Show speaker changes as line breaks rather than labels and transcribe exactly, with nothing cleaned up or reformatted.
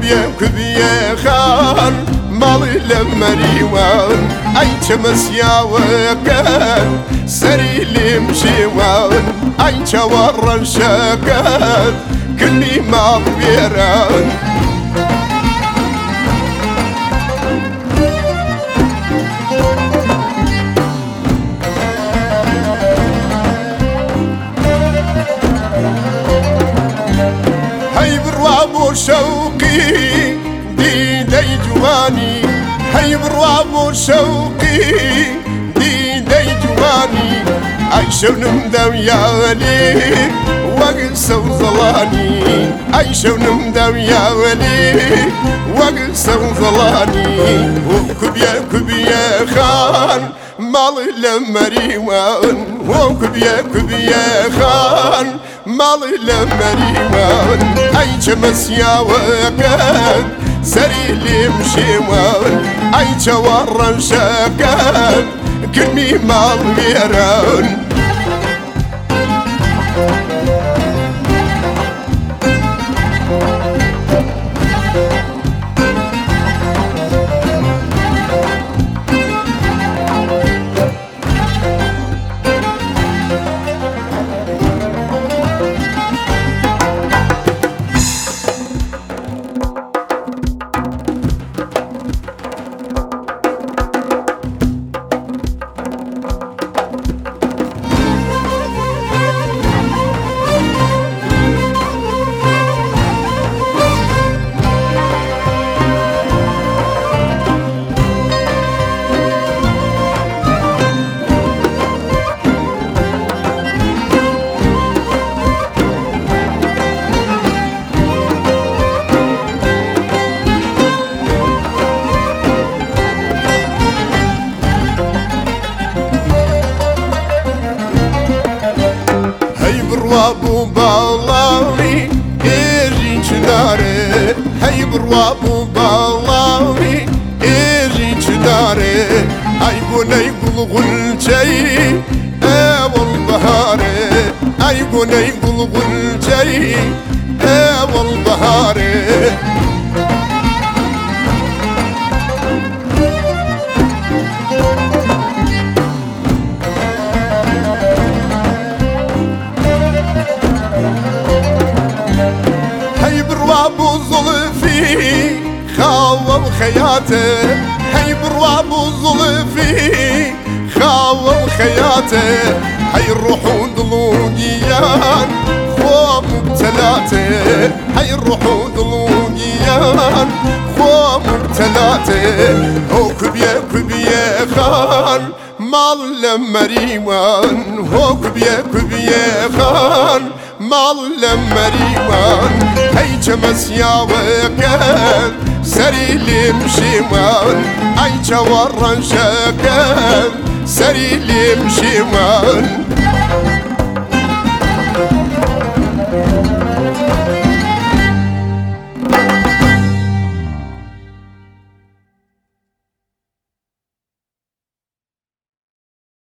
كبيا كبيا خان مالي لمريوان أي تمسياوكان سري لي مشيوان أي تورن شكان كلي ما بيران هاي برواب وشوقي دي دي جواني هاي برواب وشوقي دي دي جواني عايشة ونمداويالي وقسا وظلاني عايشة ونمداويالي وقسا وظلاني وكبيا كبيا خان مالي لمريوان وكبيا كبيا خان مالي لمريوان أي جمسيا وكان سري لي مشيوان أي جوارن شكان كلمي مال ميران بروابو بالاوي إيري جناري هاي بروابو بالاوي إيري جناري أي قني قل غلجي أول بهاري أي قني قل غلجي أول بهاري بروابو ظلفي خاوة وخياته هاي بروابو ظلفي خاوة وخياته هاي الروحون ضلوقيان خوا مبتلاته هاي الروحون ضلوقيان خوا مبتلاته هو كبيا كبيا خان مال لمريوان هو كبيا كبيا خان مال لمريوان هاي جمسيا وكان سري لي مشيوان أي جوارن شكان سري لي مشيوان